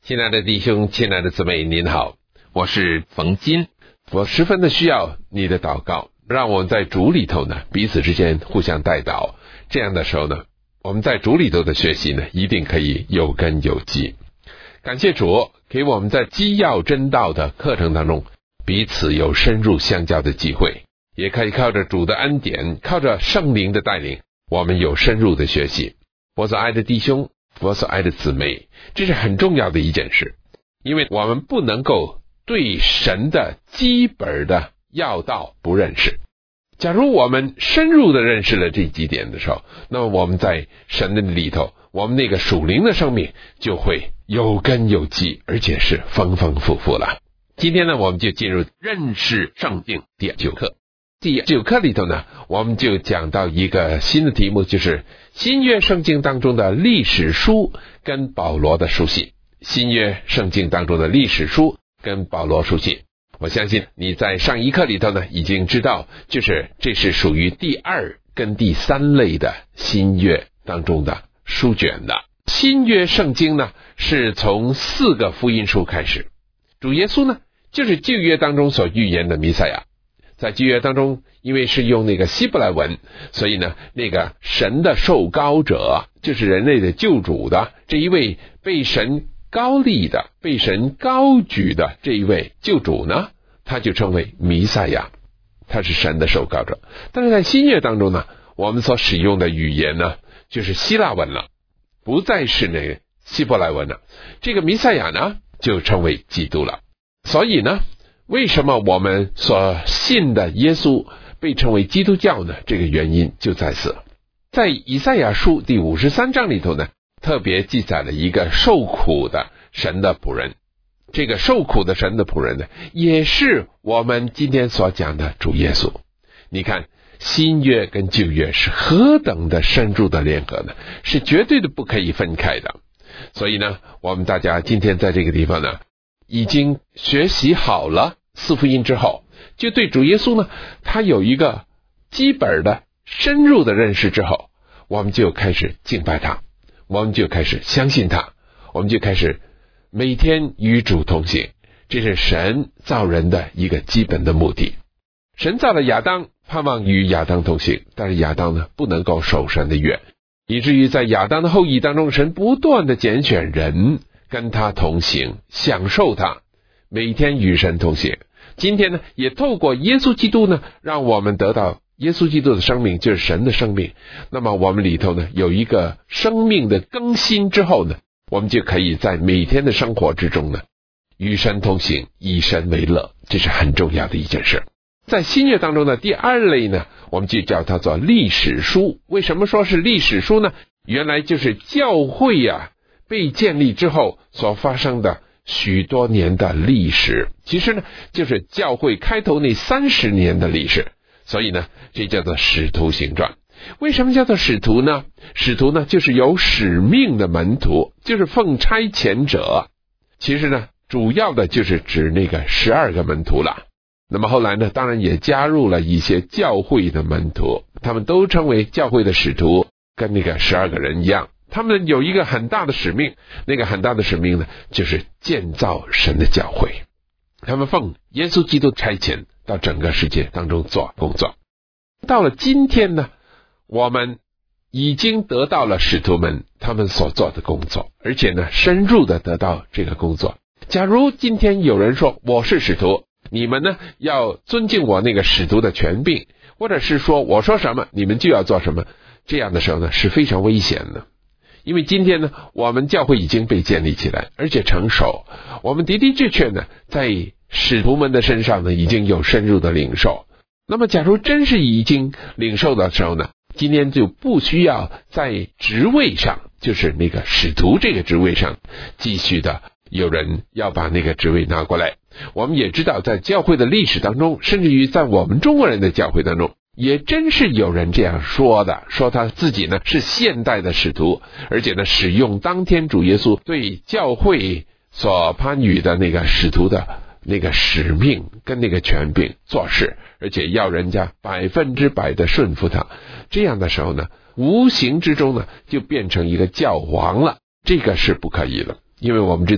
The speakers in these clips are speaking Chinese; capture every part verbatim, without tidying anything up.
亲爱的弟兄，亲爱的姊妹，您好，我是冯金。我十分的需要你的祷告，让我们在主里头呢彼此之间互相代祷，这样的时候呢，我们在主里头的学习呢一定可以有根有基。感谢主给我们在基要真道的课程当中彼此有深入相交的机会，也可以靠着主的恩典，靠着圣灵的带领，我们有深入的学习。我所爱的弟兄，我所爱的姊妹，这是很重要的一件事，因为我们不能够对神的基本的要道不认识。假如我们深入的认识了这几点的时候，那么我们在神的里头，我们那个属灵的生命就会有根有基，而且是丰丰富富了。今天呢，我们就进入认识圣经第九课。第九课里头呢，我们就讲到一个新的题目，就是新约圣经当中的历史书跟保罗的书信。新约圣经当中的历史书跟保罗书信，我相信你在上一课里头呢已经知道，就是这是属于第二跟第三类的新约当中的书卷的。新约圣经呢是从四个福音书开始，主耶稣呢就是旧约当中所预言的弥赛亚。在旧约当中，因为是用那个希伯来文，所以呢那个神的受膏者，就是人类的救主的这一位被神高立的，被神高举的这一位救主呢，他就称为弥赛亚，他是神的受膏者。但是在新约当中呢，我们所使用的语言呢就是希腊文了，不再是那个希伯来文了。这个弥赛亚呢就称为基督了。所以呢，为什么我们所信的耶稣被称为基督教呢？这个原因就在此。在以赛亚书第五十三章里头呢，特别记载了一个受苦的神的仆人。这个受苦的神的仆人呢，也是我们今天所讲的主耶稣。你看新约跟旧约是何等的深入的联合呢？是绝对的不可以分开的。所以呢，我们大家今天在这个地方呢已经学习好了四福音之后，就对主耶稣呢他有一个基本的深入的认识之后，我们就开始敬拜他，我们就开始相信他，我们就开始每天与主同行。这是神造人的一个基本的目的。神造了亚当，盼望与亚当同行，但是亚当呢不能够守神的约，以至于在亚当的后裔当中，神不断的拣选人跟他同行，享受他，每天与神同行。今天呢也透过耶稣基督呢，让我们得到耶稣基督的生命，就是神的生命。那么我们里头呢有一个生命的更新之后呢，我们就可以在每天的生活之中呢与神同行，以神为乐，这是很重要的一件事。在新约当中的第二类呢，我们就叫它做历史书。为什么说是历史书呢？原来就是教会啊被建立之后所发生的许多年的历史，其实呢就是教会开头那三十年的历史。所以呢这叫做使徒行传。为什么叫做使徒呢？使徒呢就是有使命的门徒，就是奉差遣者。其实呢主要的就是指那个十二个门徒了。那么后来呢当然也加入了一些教会的门徒，他们都称为教会的使徒，跟那个十二个人一样。他们有一个很大的使命，那个很大的使命呢就是建造神的教会。他们奉耶稣基督差遣到整个世界当中做工作。到了今天呢，我们已经得到了使徒们他们所做的工作，而且呢深入的得到这个工作。假如今天有人说我是使徒，你们呢要尊敬我那个使徒的权柄，或者是说我说什么你们就要做什么，这样的时候呢是非常危险的。因为今天呢我们教会已经被建立起来，而且成熟，我们的的确确呢在使徒们的身上呢已经有深入的领受。那么假如真是已经领受的时候呢，今天就不需要在职位上，就是那个使徒这个职位上继续的有人要把那个职位拿过来。我们也知道在教会的历史当中，甚至于在我们中国人的教会当中，也真是有人这样说的，说他自己呢是现代的使徒，而且呢使用当天主耶稣对教会所颁予的那个使徒的那个使命跟那个权柄做事，而且要人家百分之百的顺服他。这样的时候呢，无形之中呢就变成一个教皇了，这个是不可以了。因为我们知道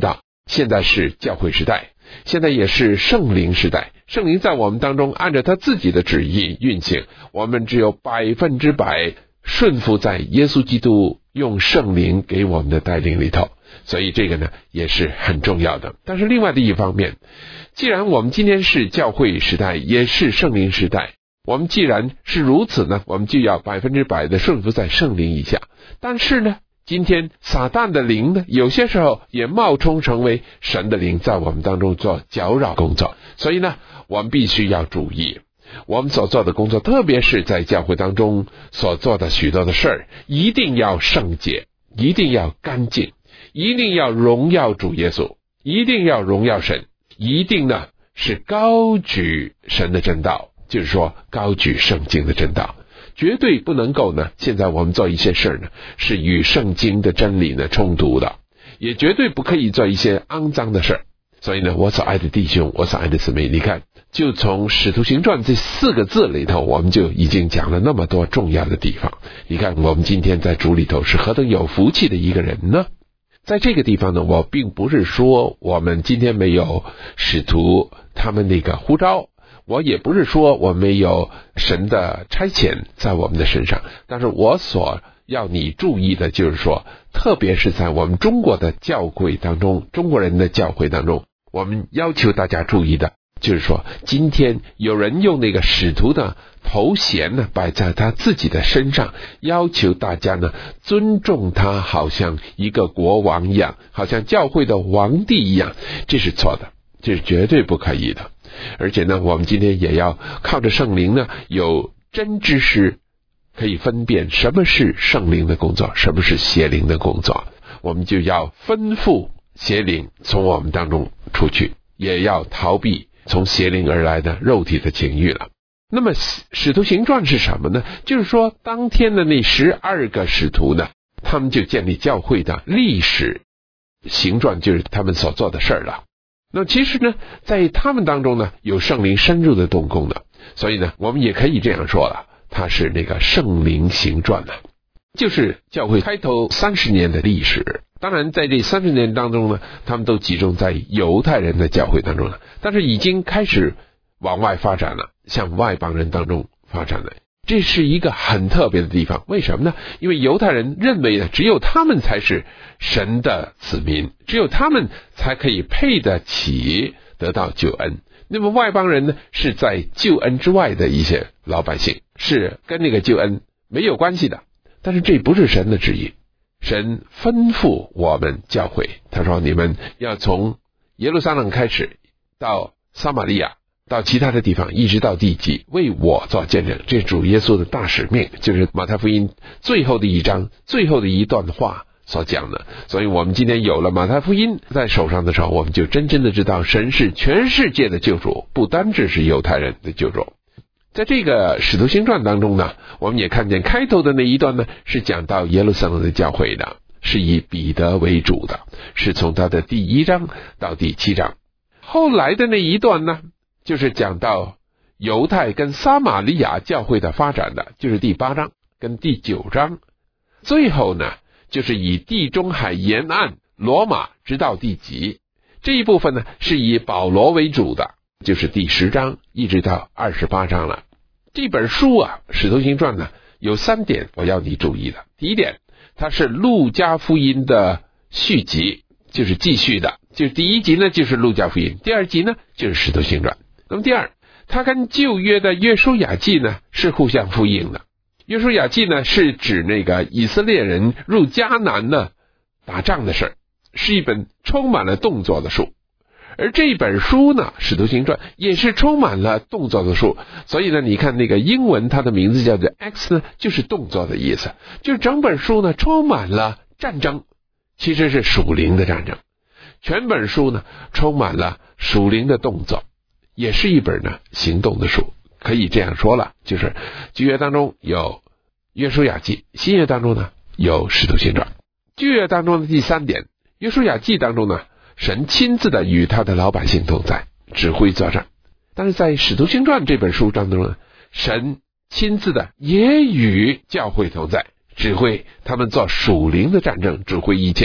现在是教会时代，现在也是圣灵时代，圣灵在我们当中按照他自己的旨意运行，我们只有百分之百顺服在耶稣基督用圣灵给我们的带领里头，所以这个呢也是很重要的。但是另外的一方面，既然我们今天是教会时代，也是圣灵时代，我们既然是如此呢，我们就要百分之百的顺服在圣灵以下。但是呢，今天撒旦的灵呢，有些时候也冒充成为神的灵，在我们当中做搅扰工作。所以呢，我们必须要注意我们所做的工作，特别是在教会当中所做的许多的事儿，一定要圣洁，一定要干净，一定要荣耀主耶稣，一定要荣耀神，一定呢是高举神的真道，就是说高举圣经的真道，绝对不能够呢现在我们做一些事呢是与圣经的真理呢冲突的，也绝对不可以做一些肮脏的事。所以呢，我所爱的弟兄，我所爱的姊妹，你看就从使徒行传这四个字里头，我们就已经讲了那么多重要的地方。你看我们今天在主里头是何等有福气的一个人呢？在这个地方呢，我并不是说我们今天没有使徒他们那个呼召，我也不是说我没有神的差遣在我们的身上，但是我所要你注意的就是说，特别是在我们中国的教会当中，中国人的教会当中，我们要求大家注意的就是说，今天有人用那个使徒的头衔呢摆在他自己的身上，要求大家呢尊重他，好像一个国王一样，好像教会的皇帝一样，这是错的，这是绝对不可以的。而且呢，我们今天也要靠着圣灵呢，有真知识，可以分辨什么是圣灵的工作，什么是邪灵的工作，我们就要吩咐邪灵从我们当中出去，也要逃避从邪灵而来的肉体的情欲了。那么使徒行传是什么呢？就是说当天的那十二个使徒呢，他们就建立教会的历史，行传就是他们所做的事儿了。那其实呢，在他们当中呢，有圣灵深入的动工的，所以呢，我们也可以这样说了，它是那个圣灵行传呢，就是教会开头三十年的历史。当然在这三十年当中呢，他们都集中在犹太人的教会当中了，但是已经开始往外发展了，向外邦人当中发展了。这是一个很特别的地方，为什么呢？因为犹太人认为呢，只有他们才是神的子民，只有他们才可以配得起得到救恩。那么外邦人呢，是在救恩之外的一些老百姓，是跟那个救恩没有关系的。但是这不是神的旨意，神吩咐我们教会，他说你们要从耶路撒冷开始，到撒玛利亚，到其他的地方，一直到地极，为我做见证。这是主耶稣的大使命，就是马太福音最后的一章最后的一段话所讲的。所以我们今天有了马太福音在手上的时候，我们就真正的知道神是全世界的救主，不单只是犹太人的救主。在这个使徒行传当中呢，我们也看见开头的那一段呢，是讲到耶路撒冷的教会的，是以彼得为主的，是从他的第一章到第七章。后来的那一段呢，就是讲到犹太跟撒玛利亚教会的发展的，就是第八章跟第九章。最后呢，就是以地中海沿岸罗马直到地极，这一部分呢是以保罗为主的，就是第十章一直到二十八章了。这本书啊，使徒行传呢，有三点我要你注意的。第一点，它是路加福音的续集，就是继续的，就是第一集呢就是路加福音，第二集呢就是使徒行传。那么第二，它跟旧约的约书亚记呢是互相呼应的。约书亚记呢是指那个以色列人入迦南呢打仗的事儿，是一本充满了动作的书。而这本书呢，使徒行传也是充满了动作的书，所以呢，你看那个英文它的名字叫做 X 呢，就是动作的意思，就是整本书呢充满了战争，其实是属灵的战争。全本书呢充满了属灵的动作，也是一本呢行动的书，可以这样说了，就是旧约当中有约书亚记，新约当中呢有使徒行传。旧约当中的第三点，约书亚记当中呢，神亲自的与他的老百姓同在，指挥作战。但是在使徒行传这本书当中呢，神亲自的也与教会同在，指挥他们做属灵的战争，指挥一切。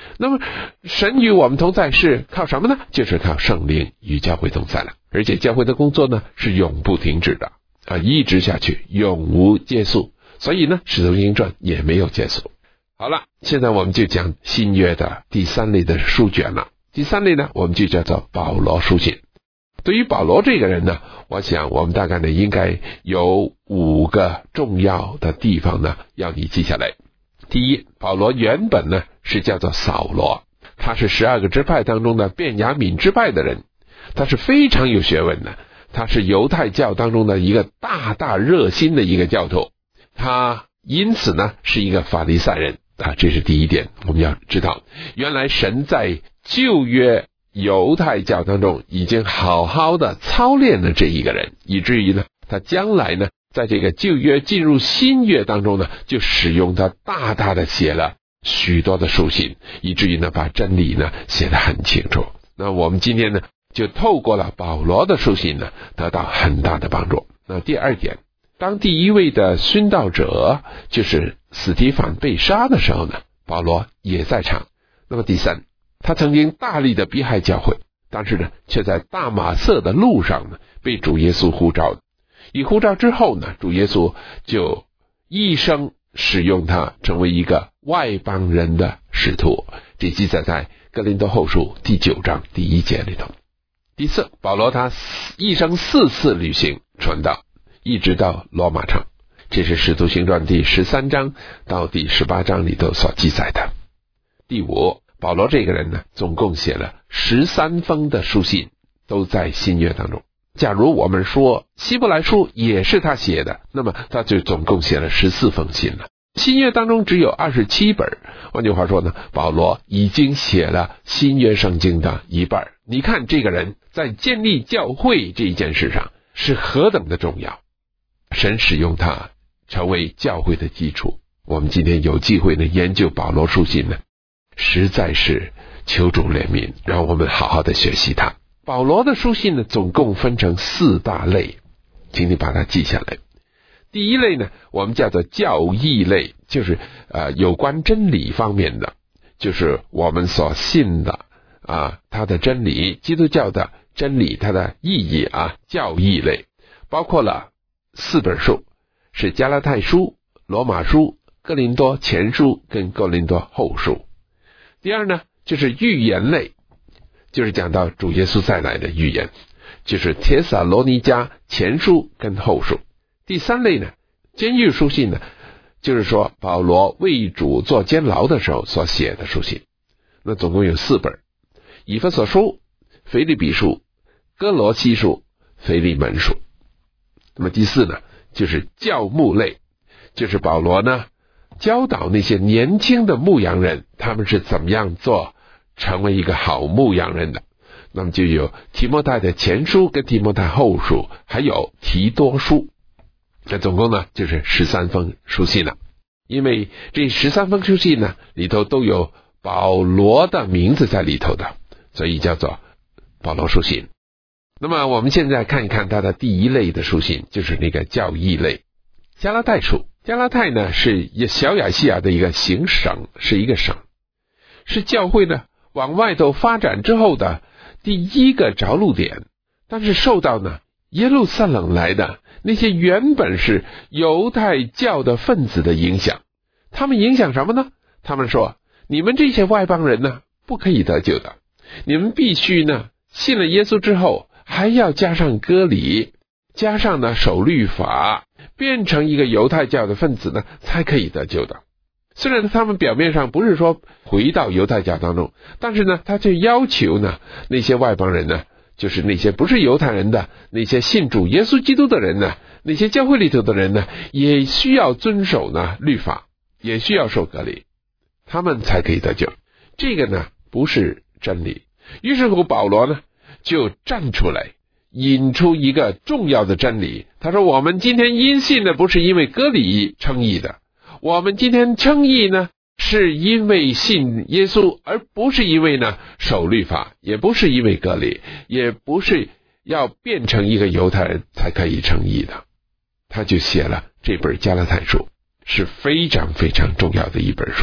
那么神与我们同在是靠什么呢？就是靠圣灵与教会同在了。而且教会的工作呢是永不停止的啊，一直下去，永无结束。所以呢，使徒行传也没有结束。好了，现在我们就讲新约的第三类的书卷了。第三类呢，我们就叫做保罗书信。对于保罗这个人呢，我想我们大概呢应该有五个重要的地方呢要你记下来。第一，保罗原本呢是叫做扫罗，他是十二个支派当中的便雅悯支派的人，他是非常有学问的，他是犹太教当中的一个大大热心的一个教徒，他因此呢是一个法利赛人啊，这是第一点。我们要知道，原来神在旧约犹太教当中已经好好的操练了这一个人，以至于呢他将来呢在这个旧约进入新约当中呢，就使用他大大的写了许多的书信，以至于呢把真理呢写得很清楚。那我们今天呢就透过了保罗的书信呢得到很大的帮助。那第二点，当第一位的殉道者就是司提反被杀的时候呢，保罗也在场。那么第三，他曾经大力的逼害教会，但是呢却在大马色的路上呢被主耶稣呼召。以呼召之后呢，主耶稣就一生使用他成为一个外邦人的使徒，这记载在哥林多后书第九章第一节里头。第四，保罗他一生四次旅行传道，一直到罗马城，这是使徒行传第十三章到第十八章里头所记载的。第五，保罗这个人呢，总共写了十三封的书信，都在新约当中。假如我们说希伯来书也是他写的，那么他就总共写了十四封信了。新约当中只有二十七本，换句话说呢，保罗已经写了新约圣经的一半。你看这个人在建立教会这一件事上是何等的重要，神使用他成为教会的基础。我们今天有机会呢研究保罗书信呢，实在是求主怜悯，让我们好好的学习他。保罗的书信呢总共分成四大类，请你把它记下来。第一类呢我们叫做教义类，就是呃有关真理方面的，就是我们所信的啊它的真理，基督教的真理它的意义啊，教义类包括了四本书，是加拉太书、罗马书、哥林多前书跟哥林多后书。第二呢就是预言类，就是讲到主耶稣再来的预言，就是帖撒罗尼迦前书跟后书。第三类呢，监狱书信呢，就是说保罗为主做监牢的时候所写的书信，那总共有四本，以弗所书、腓立比书、哥罗西书、腓利门书。那么第四呢，就是教牧类，就是保罗呢教导那些年轻的牧羊人，他们是怎么样做成为一个好牧羊人的。那么就有提摩太的前书跟提摩太后书，还有提多书。那总共呢就是十三封书信了。因为这十三封书信呢里头都有保罗的名字在里头的，所以叫做保罗书信。那么我们现在看一看它的第一类的书信，就是那个教义类。加拉太书，加拉太呢是小亚细亚的一个行省，是一个省，是教会呢往外头发展之后的第一个着陆点。但是受到呢耶路撒冷来的那些原本是犹太教的分子的影响。他们影响什么呢？他们说，你们这些外邦人呢不可以得救的，你们必须呢信了耶稣之后还要加上割礼，加上呢守律法，变成一个犹太教的分子呢才可以得救的。虽然他们表面上不是说回到犹太教当中，但是呢他就要求呢那些外邦人呢，就是那些不是犹太人的那些信主耶稣基督的人呢，那些教会里头的人呢，也需要遵守呢律法，也需要受割礼，他们才可以得救。这个呢不是真理。于是乎保罗呢就站出来引出一个重要的真理，他说，我们今天因信的不是因为割礼称义的，我们今天称义呢是因为信耶稣，而不是因为呢守律法，也不是因为割礼，也不是要变成一个犹太人才可以称义的。他就写了这本加拉太书，是非常非常重要的一本书。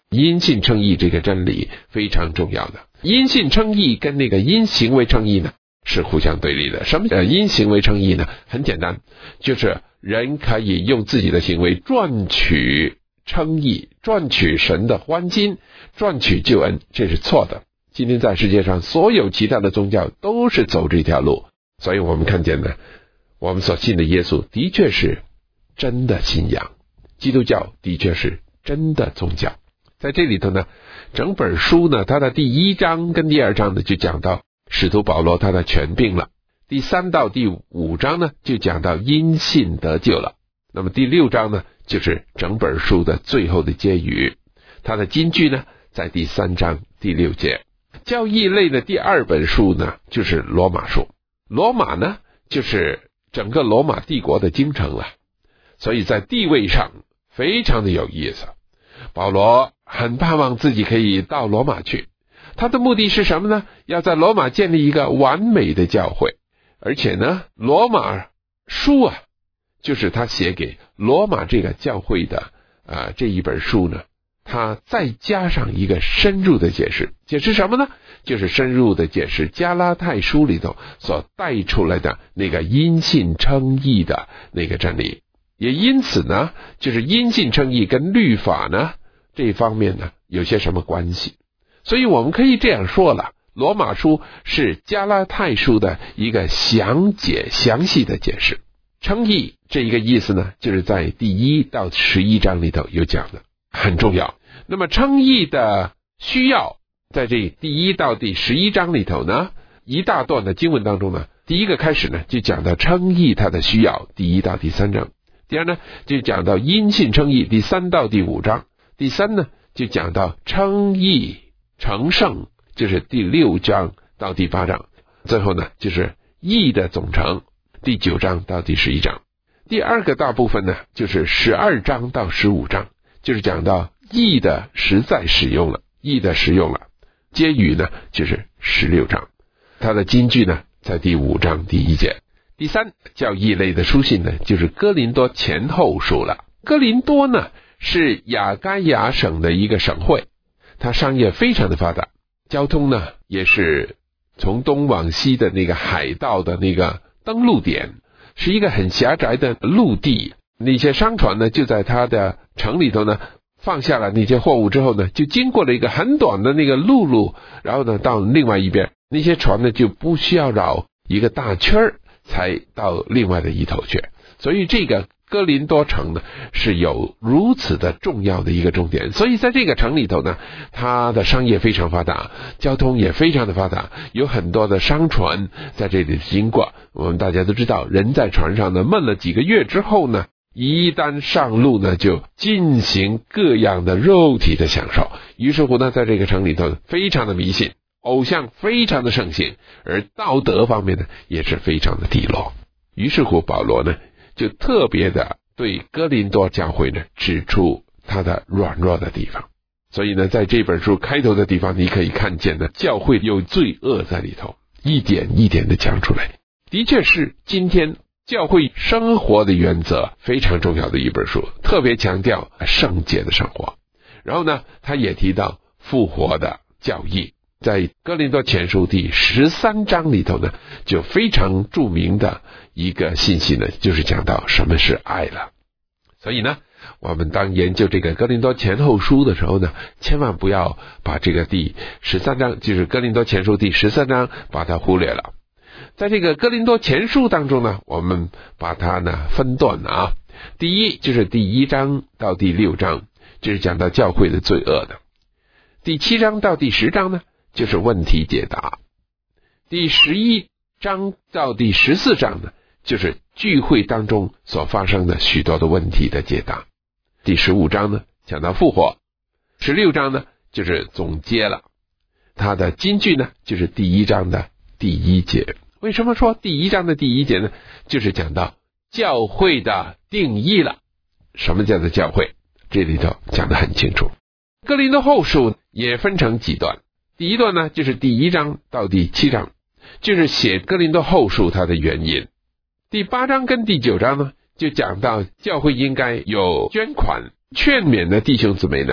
因信称义这个真理非常重要的。因信称义跟那个因行为称义呢是互相对立的。什么呃因行为称义呢？很简单，就是人可以用自己的行为赚取称义，赚取神的欢心，赚取救恩，这是错的。今天在世界上所有其他的宗教都是走这条路，所以我们看见呢，我们所信的耶稣的确是真的信仰，基督教的确是真的宗教。在这里头呢，整本书呢，它的第一章跟第二章呢就讲到使徒保罗他的权柄了，第三到第五章呢就讲到因信得救了，那么第六章呢就是整本书的最后的结语，它的金句呢在第三章第六节。教义类的第二本书呢就是罗马书，罗马呢就是整个罗马帝国的京城了，所以在地位上非常的有意思。保罗很盼望自己可以到罗马去，他的目的是什么呢？要在罗马建立一个完美的教会，而且呢，罗马书啊，就是他写给罗马这个教会的啊、呃、这一本书呢，他再加上一个深入的解释，解释什么呢？就是深入的解释加拉太书里头所带出来的那个因信称义的那个真理。也因此呢，就是因信称义跟律法呢这方面呢有些什么关系。所以我们可以这样说了，罗马书是加拉太书的一个详解详细的解释。称义这一个意思呢，就是在第一到十一章里头有讲的，很重要。那么称义的需要在这第一到第十一章里头呢，一大段的经文当中呢，第一个开始呢就讲到称义它的需要，第一到第三章。第二呢就讲到因信称义，第三到第五章。第三呢就讲到称义成圣，就是第六章到第八章。最后呢就是义的总成，第九章到第十一章。第二个大部分呢就是十二章到十五章，就是讲到义的实在使用了，义的实用了。结语呢就是十六章，它的金句呢在第五章第一节。第三，教义类的书信呢就是哥林多前后书了。哥林多呢是亚该亚省的一个省会，它商业非常的发达，交通呢也是从东往西的那个海道的那个登陆点，是一个很狭窄的陆地。那些商船呢就在它的城里头呢放下了那些货物之后呢，就经过了一个很短的那个陆路，然后呢到另外一边，那些船呢就不需要绕一个大圈儿才到另外的一头去。所以这个哥林多城呢是有如此的重要的一个重点，所以在这个城里头呢，它的商业非常发达，交通也非常的发达，有很多的商船在这里经过。我们大家都知道，人在船上呢闷了几个月之后呢，一旦上路呢就进行各样的肉体的享受。于是乎呢，在这个城里头非常的迷信，偶像非常的盛行，而道德方面呢也是非常的低落。于是乎保罗呢就特别的对哥林多教会呢指出他的软弱的地方。所以呢，在这本书开头的地方，你可以看见呢，教会有罪恶在里头，一点一点的讲出来。的确是今天教会生活的原则非常重要的一本书，特别强调圣洁的生活。然后呢，他也提到复活的教义。在哥林多前书第十三章里头呢，就非常著名的一个信息呢，就是讲到什么是爱了。所以呢，我们当研究这个哥林多前后书的时候呢，千万不要把这个第十三章，就是哥林多前书第十三章把它忽略了。在这个哥林多前书当中呢，我们把它呢分段啊。第一就是第一章到第六章，就是讲到教会的罪恶的。第七章到第十章呢，就是问题解答。第十一章到第十四章呢，就是聚会当中所发生的许多的问题的解答。第十五章呢，讲到复活。十六章呢，就是总结了。它的金句呢，就是第一章的第一节。为什么说第一章的第一节呢？就是讲到教会的定义了。什么叫做教会？这里头讲得很清楚。哥林多后书也分成几段。第一段呢，就是第一章到第七章，就是写哥林多后书它的原因。第八章跟第九章呢，就讲到教会应该有捐款，劝勉的弟兄姊妹呢，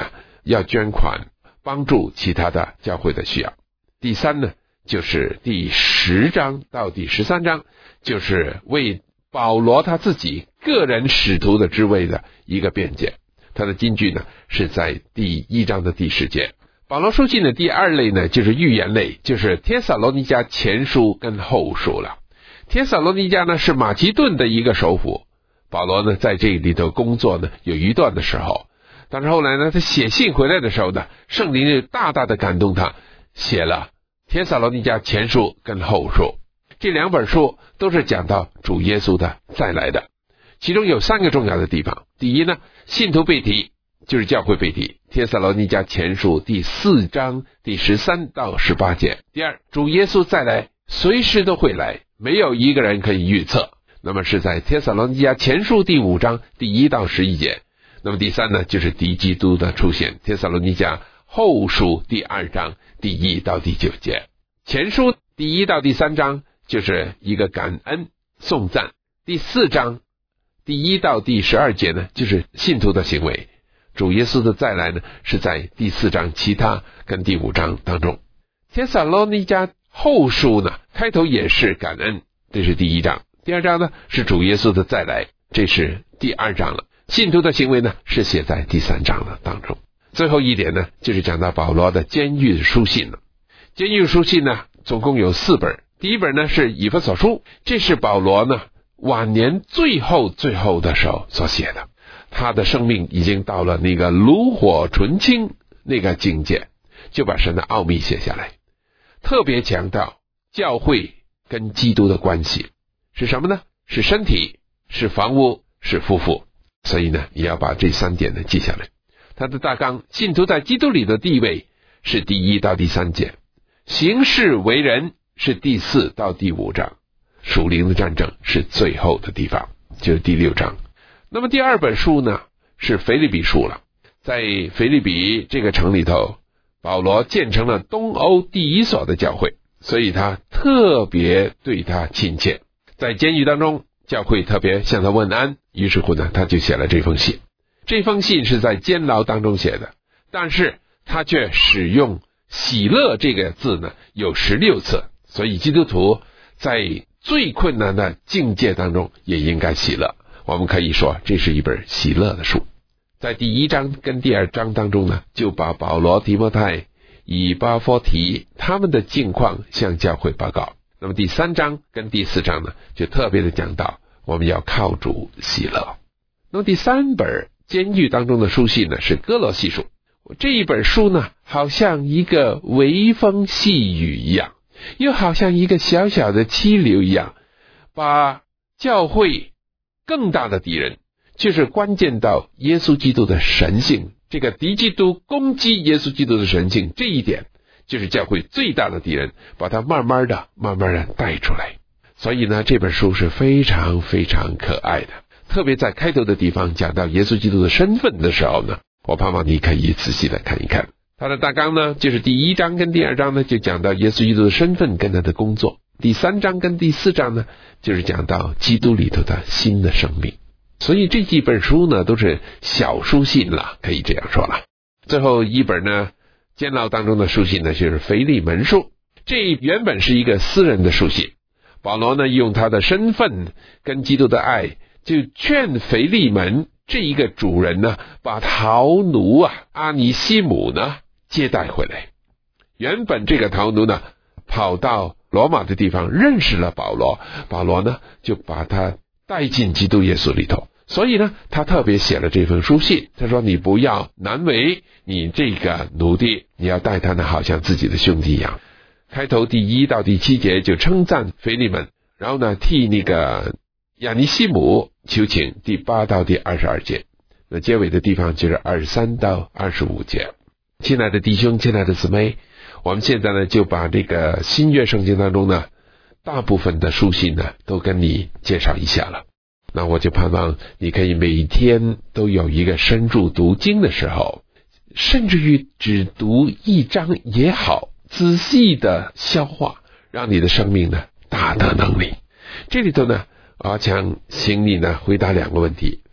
要捐款帮助其他的教会的需要。第三呢，就是第十章到第十三章，就是为保罗他自己个人使徒的职位的一个辩解。他的金句呢是在第一章的第十节。保罗书信的第二类呢就是预言类，就是帖撒罗尼迦前书跟后书了。帖撒罗尼迦呢是马其顿的一个首府，保罗呢在这里头工作呢有一段的时候，但是后来呢他写信回来的时候呢，圣灵就大大的感动他，写了帖撒罗尼迦前书跟后书。这两本书都是讲到主耶稣的再来的，其中有三个重要的地方。第一呢，信徒被提，就是教会被提，帖撒罗尼迦前书第四章第十三到十八节。第二，主耶稣再来随时都会来，没有一个人可以预测，那么是在帖撒罗尼迦前书第五章第一到十一节。那么第三呢，就是敌基督的出现，帖撒罗尼迦后书第二章第一到第九节。前书第一到第三章就是一个感恩颂赞，第四章第一到第十二节呢就是信徒的行为，主耶稣的再来呢是在第四章其他跟第五章当中。帖撒罗尼迦后书呢开头也是感恩，这是第一章。第二章呢是主耶稣的再来，这是第二章了。信徒的行为呢是写在第三章的当中。最后一点呢就是讲到保罗的监狱书信了。监狱书信呢总共有四本，第一本呢是以弗所书，这是保罗呢晚年最后最后的时候所写的，他的生命已经到了那个炉火纯青那个境界，就把神的奥秘写下来，特别强调教会跟基督的关系是什么呢？是身体，是房屋，是夫妇。所以呢，你要把这三点呢记下来。他的大纲，信徒在基督里的地位是第一到第三节，行事为人是第四到第五章，属灵的战争是最后的地方，就是第六章。那么第二本书呢是腓立比书了。在腓立比这个城里头，保罗建成了东欧第一所的教会，所以他特别对他亲切。在监狱当中，教会特别向他问安，于是乎呢他就写了这封信。这封信是在监牢当中写的，但是他却使用喜乐这个字呢有十六次，所以基督徒在最困难的境界当中也应该喜乐。我们可以说这是一本喜乐的书。在第一章跟第二章当中呢，就把保罗、提摩太、以巴弗提他们的境况向教会报告。那么第三章跟第四章呢，就特别的讲到我们要靠主喜乐。那么第三本监狱当中的书信呢是哥罗西书。这一本书呢好像一个微风细雨一样，又好像一个小小的溪流一样，把教会更大的敌人，就是关键到耶稣基督的神性，这个敌基督攻击耶稣基督的神性，这一点就是教会最大的敌人，把它慢慢的慢慢的带出来。所以呢这本书是非常非常可爱的，特别在开头的地方讲到耶稣基督的身份的时候呢，我盼望你可以仔细的看一看。他的大纲呢就是第一章跟第二章呢就讲到耶稣基督的身份跟他的工作，第三章跟第四章呢就是讲到基督里头的新的生命。所以这几本书呢都是小书信了，可以这样说了。最后一本呢监牢当中的书信呢就是腓利门书，这原本是一个私人的书信，保罗呢用他的身份跟基督的爱，就劝腓利门这一个主人呢把逃奴啊阿尼西姆呢接待回来。原本这个逃奴呢跑到罗马的地方认识了保罗，保罗呢就把他带进基督耶稣里头，所以呢他特别写了这封书信，他说你不要难为你这个奴隶，你要待他呢好像自己的兄弟一样。开头第一到第七节就称赞腓利门，然后呢替那个亚尼西姆求情，第八到第二十二节。那结尾的地方就是二十三到二十五节。亲爱的弟兄，亲爱的姊妹，我们现在呢就把这个新约圣经当中呢大部分的书信呢都跟你介绍一下了。那我就盼望你可以每天都有一个深入读经的时候，甚至于只读一章也好，仔细的消化，让你的生命呢大得能力。这里头呢我想请你呢回答两个问题。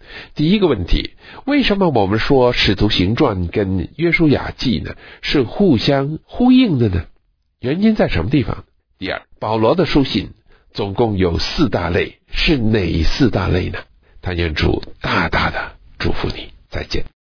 第一个问题，为什么我们说使徒行传跟约书亚记呢是互相呼应的呢？原因在什么地方？第二，保罗的书信总共有四大类，是哪四大类呢？但愿主大大的祝福你，再见。